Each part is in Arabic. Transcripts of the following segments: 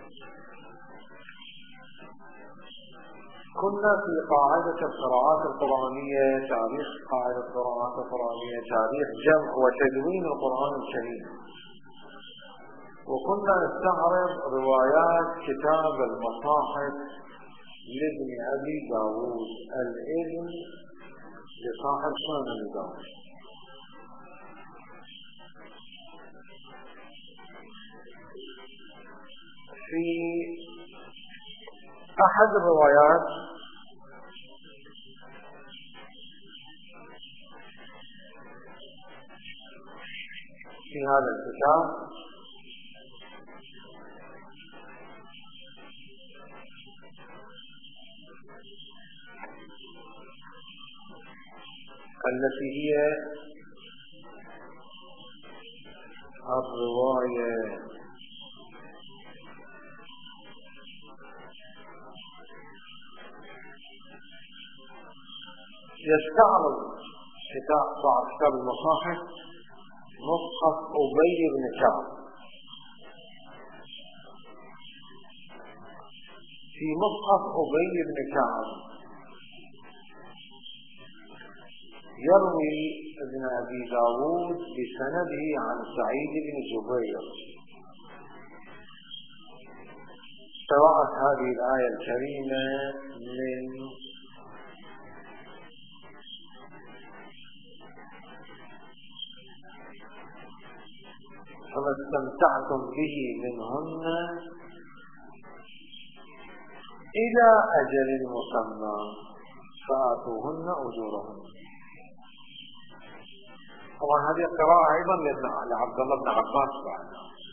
كنا في قاعدة القراءات القرآنية، تاريخ قاعدة القراءات القرآنية، تاريخ جمع وتدوين القرآن الكريم، وكنا نستعرض روايات كتاب المصاحف لابن أبي داود، الابن لصاحب سنن أبي داود. في أحد الروايات في هذا الكتاب التي هي الرواية يستعرض بعض كتاب المصاحف مصحف أبي بن كعب. في مصحف أبي بن كعب يروي ابن أبي داود بسنده عن سعيد بن جبير قراءة هذه الآية الكريمة من فما استمتعتم به منهن إلى أجل مسمى فآتوهن أجورهن. طبعا هذه القراءة أيضا لعبد الله بن عباس بعد.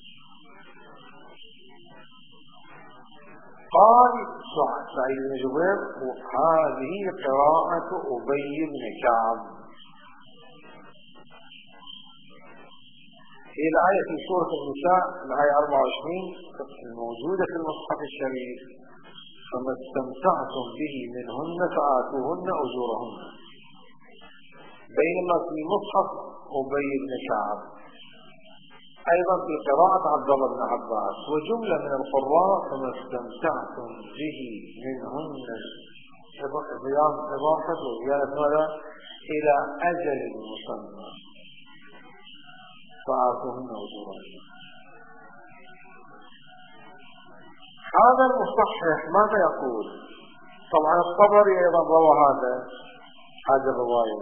قال سعيد بن جبير هذه قراءة أبي بن كعب. هي الآية في سورة النساء الآية 24 الموجودة في المصحف الشريف، فما استمتعتم به منهن فآتوهن أجورهن، بينما في مصحف أبي بن كعب أيضا في قراءة عبد الله بن عباس وجملة من القراء فما استمتعتم به منهن إضافة وزيادة إلى أجل مسمى فآتوهن أجورهن. هذا المصحح ماذا يقول؟ طبعا الطبري أيضا روى هذه الرواية،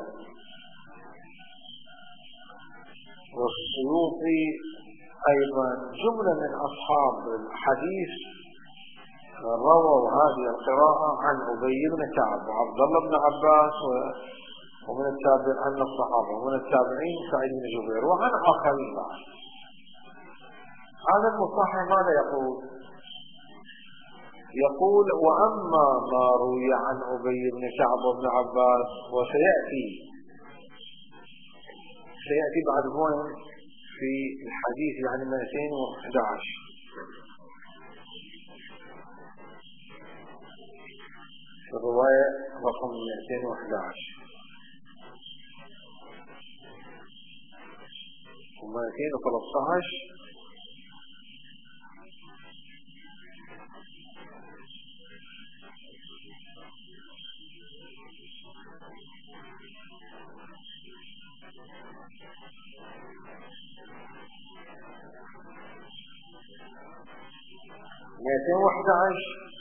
والسيوطي أيضا جملة من أصحاب الحديث رووا هذه القراءة عن أبي بن كعب وعبد الله بن عباس ومن التابعين عن الصحابة ومن التابعين سعيد بن جبير وعن آخرين بعد. هذا المصحح ماذا يقول؟ يقول وأما ما روي عن أبي بن كعب وابن عباس وسيأتي بعد هون في الحديث يعني 211 في الرواية رقم 211 و 213 211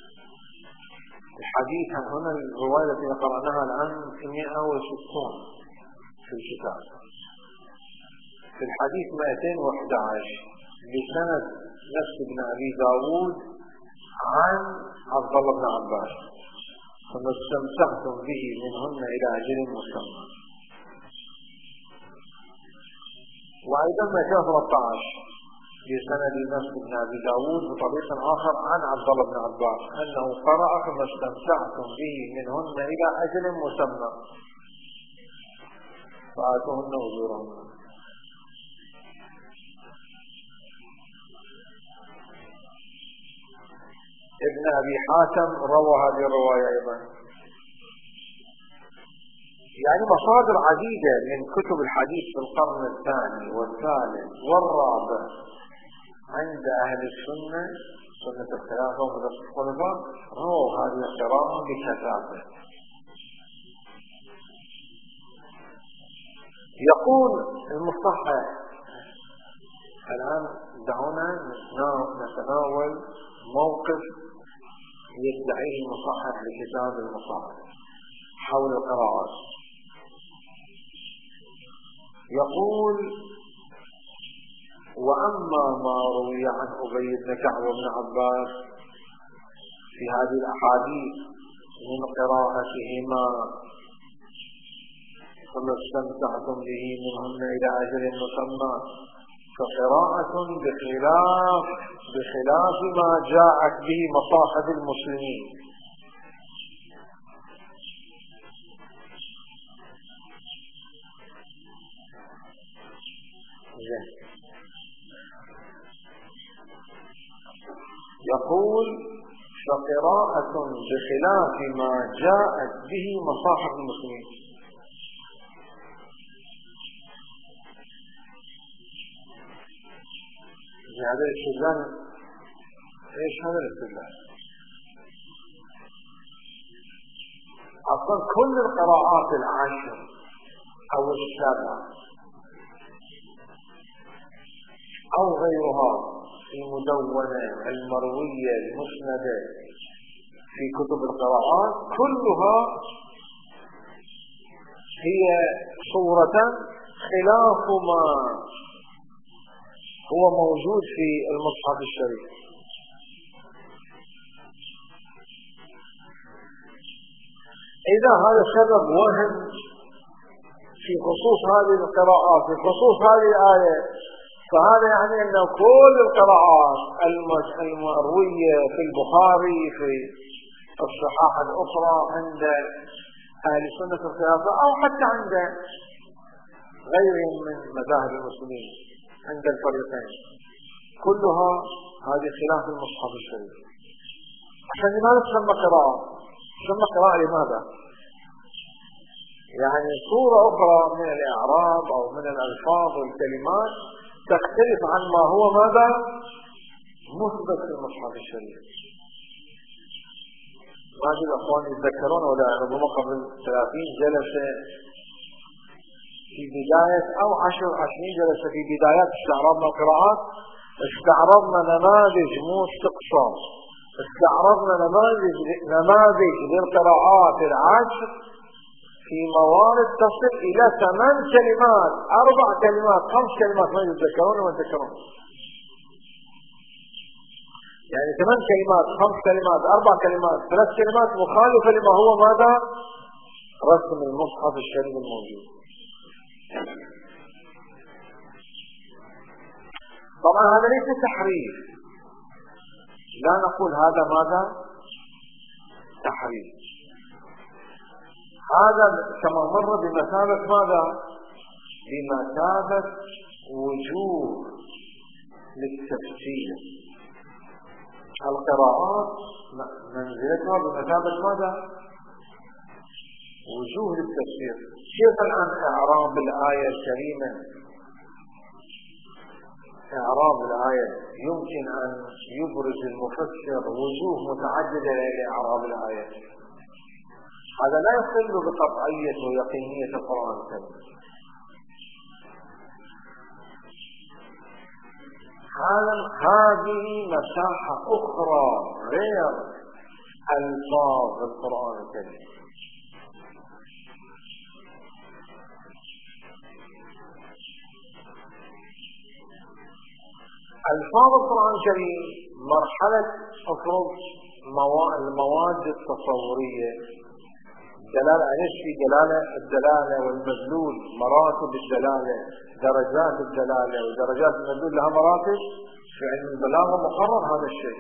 الحديث عن هنا الرواية التي قرأناها الآن 160 في الكتاب. في الحديث 211 بسند نفس ابن أبي داود عن عبد الله بن عباس فما استمتعتم به منهن إلى أجل مسمى. وأيضا 213 بسند نفس ابن أبي داود بطريق آخر عن عبد الله بن عباس أنه قرأ فما استمتعتم به منهن إلى أجل مسمى فآتوهن أجورهن. ابن أبي حاتم روى هذه الرواية أيضا. يعني مصادر عديدة من كتب الحديث في القرن الثاني والثالث والرابع عند أهل السنة سنة الخلافة ومدرسة الخلفاء رووا هذه القراءة بكثافة. يقول المصحح الآن دعونا نتناول موقف يدعيه المصحح لكتاب المصحح حول القراءات. يقول: وأما ما روي عن أبي بن كعب وابن عباس في هذه الأحاديث من قراءتهما ثم استمتعتم به منهن إلى أجل مسمى فقراءة بخلاف ما جاءت به مصاحف المسلمين. يقول: فقراءة بخلاف ما جاءت به مصاحف المسلمين. هذا الاستدلال ايش هذا الاستدلال؟ اصلا كل القراءات العشر او السبع او غيرها المدونة المروية المسندة في كتب القراءات كلها هي صورة خلاف ما هو موجود في المصحف الشريف. إذا هذا سبب وهم في خصوص هذه القراءات في خصوص هذه الآية، فهذا يعني أن كل القراءات المروية في البخاري في الصحاح الأخرى عند أهل سنة الخلافة أو حتى عند غيرهم من مذاهب المسلمين عند الفريقين كلها هذه خلاف المصحف الشريف. عشان لماذا تسمى قراءة؟ تسمى قراءة لماذا؟ يعني صورة أخرى من الإعراب أو من الألفاظ والكلمات تختلف عن ما هو ماذا؟ مثبت في المصحف الشريف. بعض الأخوان يتذكرون ولا ربما قبل 30 جلسة في بداية أو 20 جلسة في بدايات استعرضنا القراءات، استعرضنا نماذج مو استقصاء، استعرضنا نماذج للقراءات العشر في موارد تصل إلى 8 كلمات 4 كلمات 5 كلمات ما يتذكرون وما يتذكرون، يعني 8 كلمات 5 كلمات 4 كلمات 3 كلمات مخالفة لما هو ماذا؟ رسم المصحف الشريف الموجود. طبعا هذا ليس تحريف، لا نقول هذا ماذا؟ تحريف. هذا كما مر بمثابة ماذا؟ بمثابة وجوه للتفسير. القراءات منزلتها بمثابة ماذا؟ وجوه للتفسير. كيف الآن إعراب الآية الكريمة؟ إعراب الآية يمكن أن يبرز المفسر وجوه متعددة لإعراب الآية. هذا لا يخل بقطعية ويقينية القرآن الكريم. هذه مساحة أخرى غير ألفاظ القرآن الكريم. ألفاظ القرآن الكريم مرحلة أفرض المواد التصورية، دلالة ايش؟ في الدلالة والمدلول، مراتب الدلالة، درجات الدلالة ودرجات المدلول لها مراتب. في علم البلاغة مقرر هذا الشيء.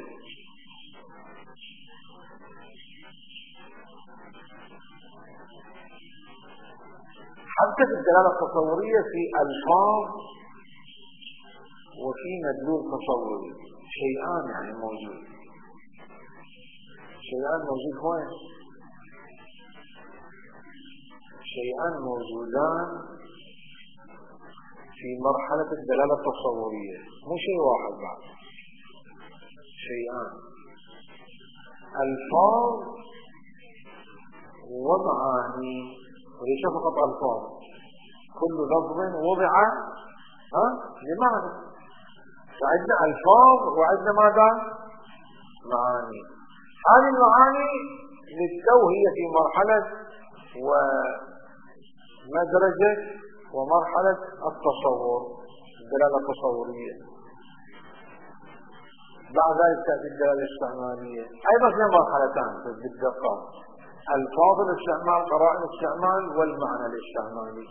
حتى في الدلالة التصورية في ألفاظ وفي مدلول تصوري، شيئان يعني موجود. شيئان موجود وين؟ شيئان موجودان في مرحلة الدلالة التصورية، مو شيء واحد بعد. شيئان: ألفاظ ومعاني. وليس فقط ألفاظ، كل لفظ وضع لمعنى. فعندنا ألفاظ وعندنا ماذا؟ معاني. هذه المعاني للتو هي في مرحلة ومدرجة ومرحلة التصور، الدلالة التصورية. بعد ذلك تأتي الدلالة الاستعمالية، أيضا في مرحلتان بالدقة: ألفاظ الاستعمال، قرائن الاستعمال، والمعنى الاستعمالي.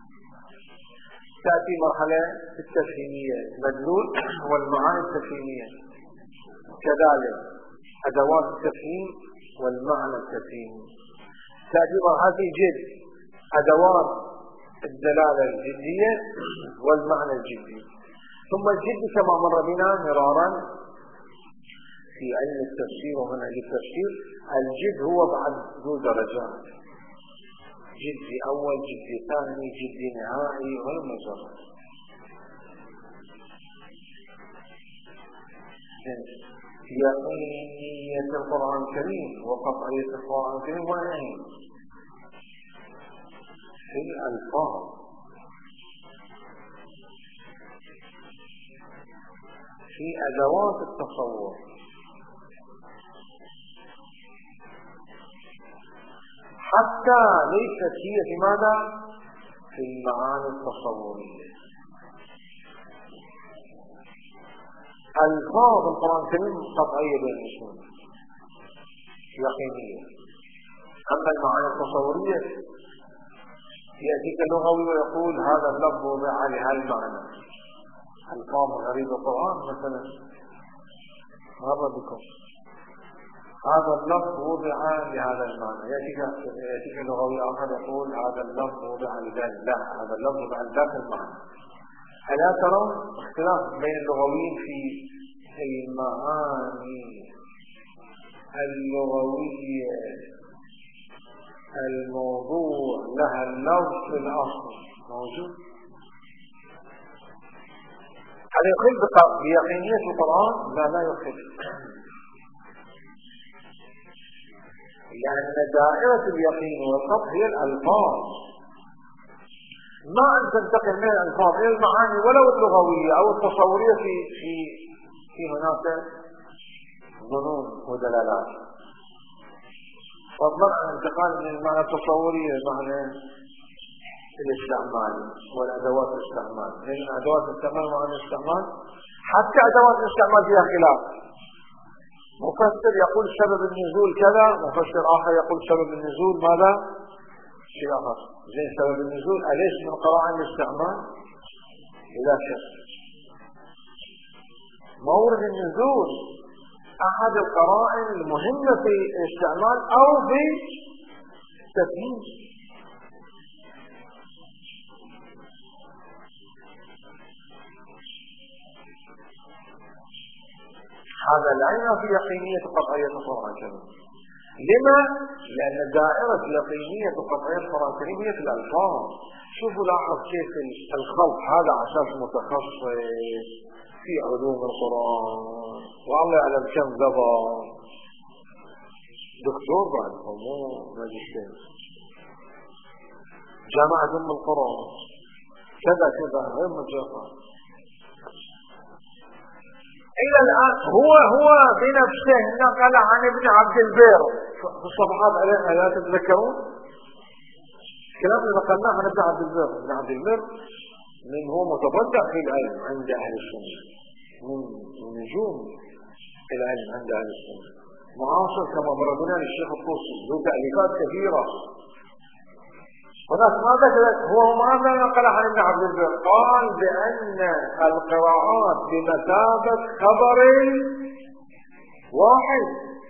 تأتي مرحلة التفهيمية، المدلول والمعاني التفهيمية، كذلك أدوات التفهيم والمعنى التفهيمي. تأتي مرحلة الجد، أدوات الدلالة الجدية والمعنى الجدي. ثم الجد كما مر بنا مرارا في علم التفسير ومنهج التفسير، الجد هو بعد ذو درجات: جدي أول، جدي ثاني، جدي نهائي، والمجرد. يقينية القرآن الكريم وقطعية القرآن الكريم وين؟ في الألفاظ. في أدوات التصور. حتى ليست هي في ماذا؟ في المعاني التصورية. ألفاظ القرآن الكريم قطعية بين المسلمين، يقينية. أما المعاني التصورية يأتيك اللغوي ويقول هذا اللفظ وضع لهذا المعنى. ألفاظ غريبة القرآن مثلا مر بكم، هذا اللفظ وضع لهذا المعنى. يأتيك اللغوي آخر يقول هذا اللفظ وضع لذلك، لا، هذا اللفظ وضع لذلك المعنى. ألا ترون اختلاف بين اللغويين في المعاني اللغوية؟ الموضوع لها اللفظ في الأصل موجود. هل يخل بيقينية القرآن؟ لا يخل، لأن دائرة اليقين والقطع هي الألفاظ. ما أن تنتقل من الألفاظ إلى المعاني ولو اللغوية أو التصورية في هناك ظنون ودلالات، فضلا عن الانتقال من المعنى التصوري إلى المعنى الاستعمالي والأدوات الاستعمال. لأن أدوات الاستعمال ومعنى الاستعمال، حتى أدوات الاستعمال فيها خلاف. مفسر يقول سبب النزول كذا، مفسر آخر يقول سبب النزول ماذا؟ شيء آخر. زي سبب النزول أليس من قرائن الاستعمال؟ لا شك. مورد النزول أحد القرائن المهمة في الاستعمال أو في التفهيم. هذا لا ينافي يقينية قطعية القرآن الكريم. لما؟ لأن دائرة يقينية قطعية القرآن الكريم هي في الألفاظ. شوفوا لاحظ كيف الخلط هذا عشان متخصص في علوم القرآن، والله يعلم كم ذبر دكتور بعدهم مو ماجستير، جامعة أم القرآن كذا غير مجرد. إلى الآن هو بنفسه نقل عن ابن عبد البر في الصفحات عليها، لا تتذكرون كلام نقلناه عن ابن عبد البر. ابن عبد البر من هو متبدع في العلم عند أهل السنة، من نجوم العلم عند أهل السنة، معاصر كما مرضنا للشيخ الطوسي، ذو تأليفات كثيرة. هناك ماذا هو ماذا نقل عن ابن عبد البر؟ قال بأن القراءات بمثابة خبر واحد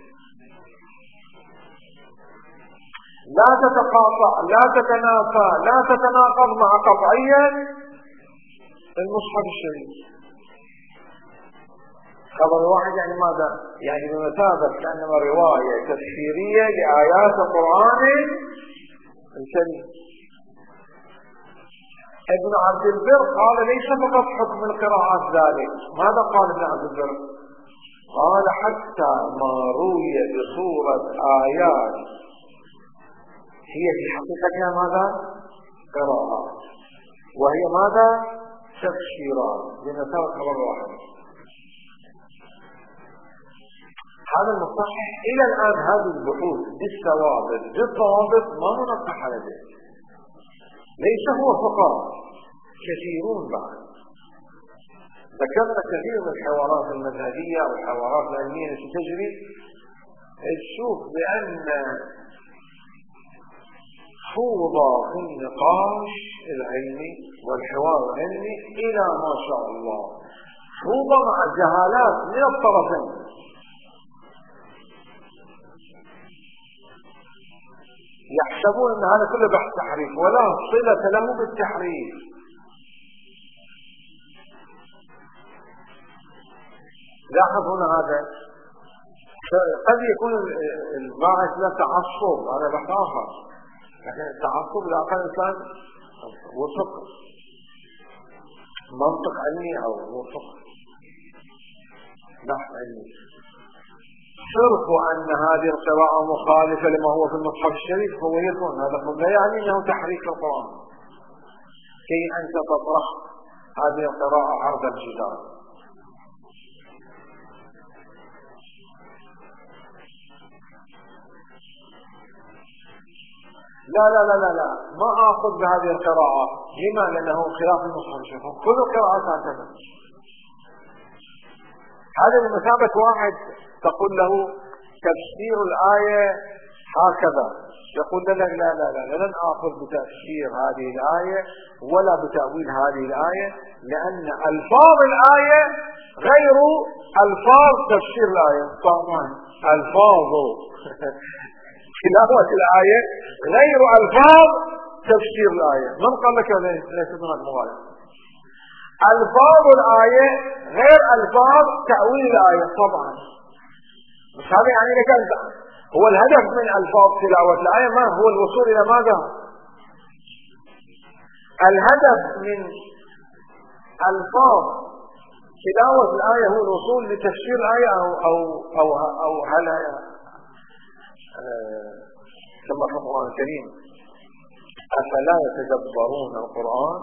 لا تتقاطع لا تتنافى لا تتناقض مع قطعية المصحف الشريف. خبر واحد يعني ماذا؟ يعني بمثابة كأنما رواية تفسيرية لآيات القرآن الكريم. ابن عبد البر قال ليس فقط حكم القراءات ذلك. ماذا قال ابن عبد البر؟ قال حتى ما روي بصورة آيات هي في حقيقتها ماذا؟ قراءة، وهي ماذا؟ تفسيرات، لنترك خبر واحد. هذا المصحح إلى الآن هذه البحوث بالضوابط ما منقح لديه، ليس هو فقط، كثيرون بعد. ذكرنا كثير من الحوارات المذهبية والحوارات العلمية التي تجري، تشوف بأن فوضى في النقاش العلمي والحوار العلمي إلى ما شاء الله، فوضى مع الجهالات من الطرفين. يحسبون أن هذا كله بحث تحريف، ولا صلة له بالتحريف. لاحظ هنا هذا قد يكون الباعث له تعصب، هذا بحث آخر، لكن التعصب لأقل إنسان وفق منطق علمي أو وفق بحث علمي. صرف أن هذه القراءة مخالفة لما هو في المصحف الشريف هو يكون هذا لا يعني أنه تحريف القرآن، كي أنت تطرح هذه القراءة عرض الجدار. لا لا لا لا لا ما أخذ بهذه القراءة. لما؟ لأنه خلاف المصحف الشريف، كل القراءات هكذا. هذا بمثابة واحد تقول له تفسير الآية هكذا، يقول لك لا لا لا لن آخذ بتفسير هذه الآية ولا بتأويل هذه الآية، لأن ألفاظ الآية غير ألفاظ تفسير الآية. طبعا ألفاظ تلاوة الآية غير ألفاظ تفسير الآية. من قال لك ليس هناك مغالطة؟ ألفاظ الآية غير ألفاظ تأويل الآية. طبعا مش هذا يعني لك أنت هو الهدف من ألفاظ تلاوة الآية ما هو الوصول إلى ماذا؟ الهدف من ألفاظ تلاوة الآية هو الوصول لتفسير الآية أو هل كما في القرآن الكريم أفلا يتدبرون القرآن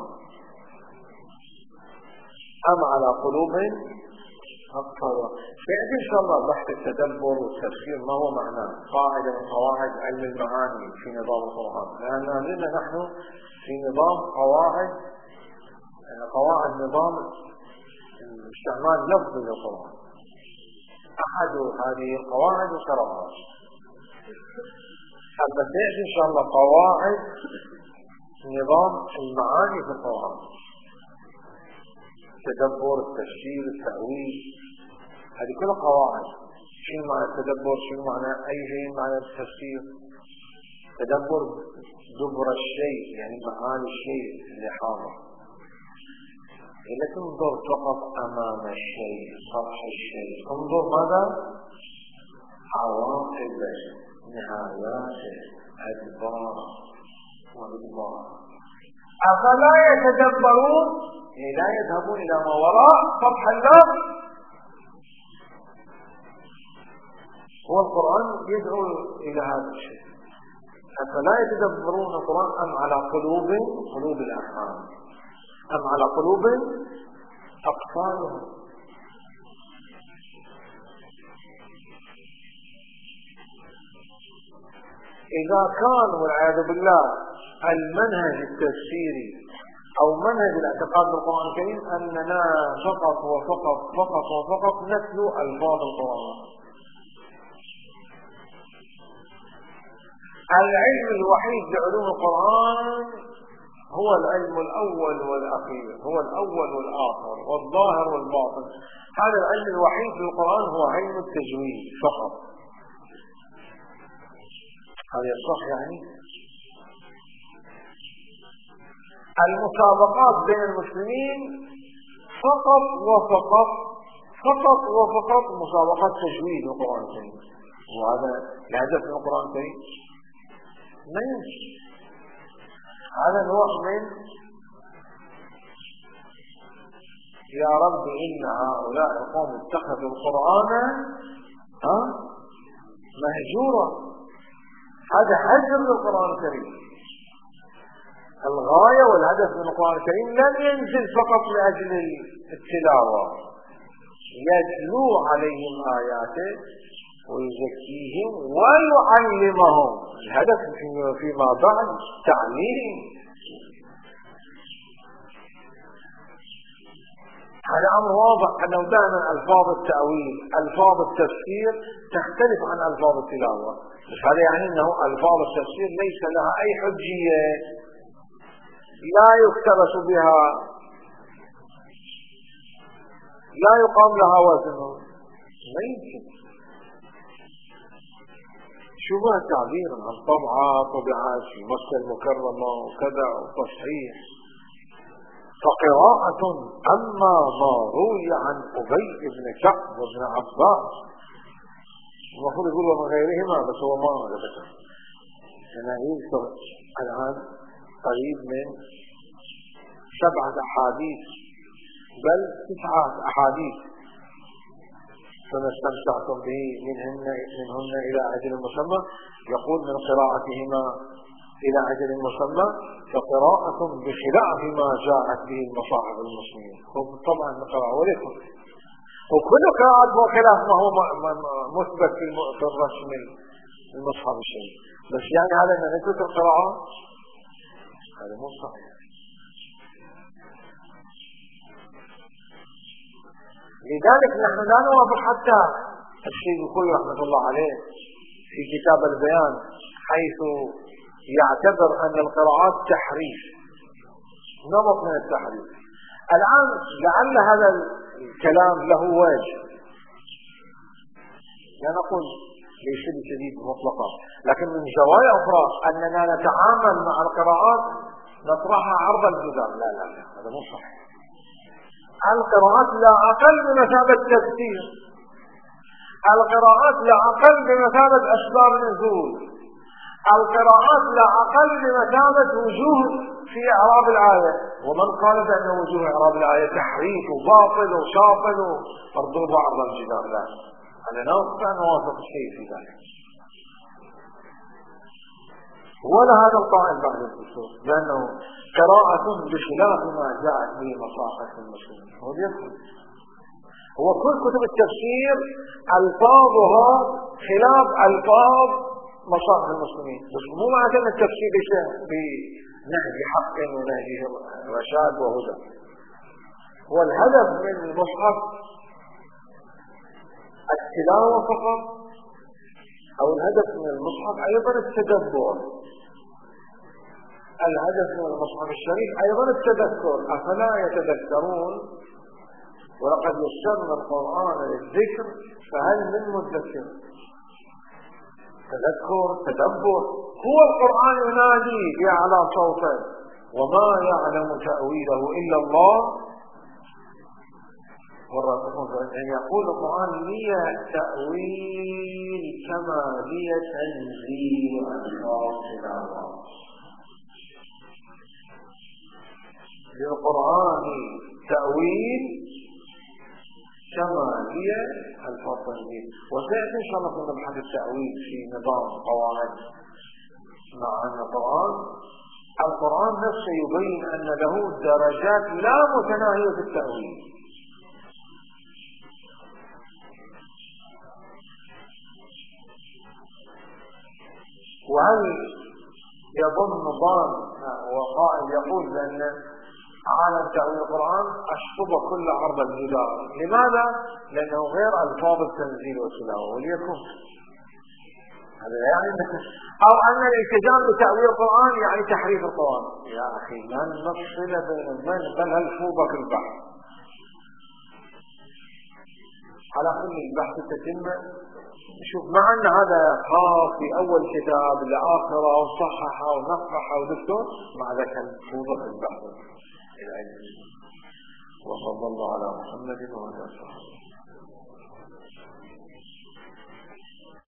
أم على قلوب أقفالها. فيأتي إن شاء الله بحث التدبر والتفسير ما هو معناه، قاعدة من قواعد علم المعاني في نظام القرآن، لأن لنا نحن في نظام قواعد نظام استعمال لفظ للقرآن. أحد هذه القواعد القراءات. حتى سيأتي إن شاء الله قواعد نظام المعاني في القرآن، التدبر، التفسير، التأويل، هذه كلها قواعد. شنو معنى التدبر؟ شنو معنى أي شيء معنى التفسير؟ تدبر دبر الشيء يعني معاني الشيء اللي حاضر، لا تنظر فقط أمام الشيء سطح الشيء، انظر ماذا؟ عواقبه، نهاياته، أدبار وإدبار. أفلا يتدبرون لا يذهبون إلى ما وراء سطح اللفظ. هو القرآن يدعو إلى هذا الشيء. أفلا يتدبرون القرآن أم على قلوب الأفهام، أم على قلوب أقفالهم. إذا كان والعياذ بالله المنهج التفسيري أو منهج الاعتقاد بالقرآن الكريم أننا فقط وفقط فقط وفقط نتلو ألفاظ القرآن، العلم الوحيد بعلوم القرآن هو العلم الأول والأخير، هو الأول والآخر والظاهر والباطن. هذا العلم الوحيد في القرآن هو علم التجويد فقط. هذا يصح يعني المسابقات بين المسلمين فقط وفقط مسابقات تجويد القرآن الكريم، وهذا الهدف من القرآن الكريم ما يمشي. هذا نوع من يا رب إن هؤلاء القوم اتخذوا القرآن مهجورا. هذا هجر للقرآن الكريم. الغاية والهدف من القرآن الكريم لم ينزل فقط لأجل التلاوة، يتلو عليهم آياته ويزكيهم ويعلمهم. الهدف فيما بعد تعليم. هذا أمر واضح أنه دائما ألفاظ التأويل ألفاظ التفسير تختلف عن ألفاظ التلاوة. هذا يعني أنه ألفاظ التفسير ليس لها أي حجية، لا يكتبس بها، لا يقام لها وزن، ما يمكن. شو بها تعبير عن طبعات في مكة المكرمة وكذا وتصحيح. فقراءة أما ما روي عن أبي بن كعب وابن عباس، المفروض يقول ومن غيرهما، بس هو ما ذكر. أنا يذكر الآن قريب من 7 أحاديث بل 9 أحاديث فما استمتعتم به منهن إلى أجل مسمى. يقول من قراءتهما إلى أجل مسمى فقراءة بخلاف ما جاءت به المصاحف المسلمين. طبعا قراءة ولكن وكل قراءة وخلاف ما هو مثبت في الرسم المصحف الشريف، بس يعني هذا أن نترك القراءة هذا مو صحيح. لذلك نحن لا نوافق حتى الشيخ الخوئي رحمة الله عليه في كتاب البيان حيث يعتبر أن القراءات تحريف، نمط من التحريف. الآن لعل هذا الكلام له وجه، لا نقول ليس بشديد مطلقا، لكن من زوايا أخرى أننا نتعامل مع القراءات نطرحها عرض الجدار. لا هذا مو صحيح. القراءات لا أقل بمثابة تفسير، القراءات لا أقل بمثابة أسباب نزول، القراءات لا أقل بمثابة وجوه في إعراب الآية. ومن قال بأن وجوه إعراب الآية تحريف وباطل وشاطل ومردود عرض الجدار، لا، أنا لا نوافق شيء في ذلك. ولا هذا القائل بعد الدستور لأنه قراءة بخلاف ما جاءت به مصاحف المسلمين. هو كل كتب التفسير ألفاظها خلاف ألفاظ مصاحف المسلمين، بس مو معنى أن التفسير بنهج حق ونهج رشاد وهدى. والهدف من المصحف التلاوة فقط، أو الهدف من المصحف أيضا التدبر. الهدف من المصحف الشريف أيضا التذكر. أفلا يتذكرون ولقد يسرنا القرآن للذكر فهل من مدكر. تذكر تدبر. هو القرآن ينادي بأعلى صوته وما يعلم تأويله إلا الله والرسول. أن يقول القرآن لي تأويل كما لي تنزيل ألفاظ الله. للقرآن تأويل كما هي ألفاظ تنزيل. وسيأتي إن شاء الله في مبحث التأويل في نظام قواعد مع القرآن نفسه يبين أن له درجات لا متناهية في التأويل. وهل يظن ظان وقائل يقول بأن عالم تأويل القرآن أشطب كل عرض الجدار؟ لماذا؟ لأنه غير ألفاظ التنزيل والتلاوة. وليكن هذا يعني أو أن الالتزام بتأويل القرآن يعني تحريف القرآن. يا أخي لا نفصل بين البين بل هالفوضى البحث. على كل البحث تتم. شوف مع أن هذا خاص في أول كتاب لآخره وصححه ونقحه ودكتور، مع ذلك الفوضى البحث. وصلى الله على محمد وعلى آله وصحبه.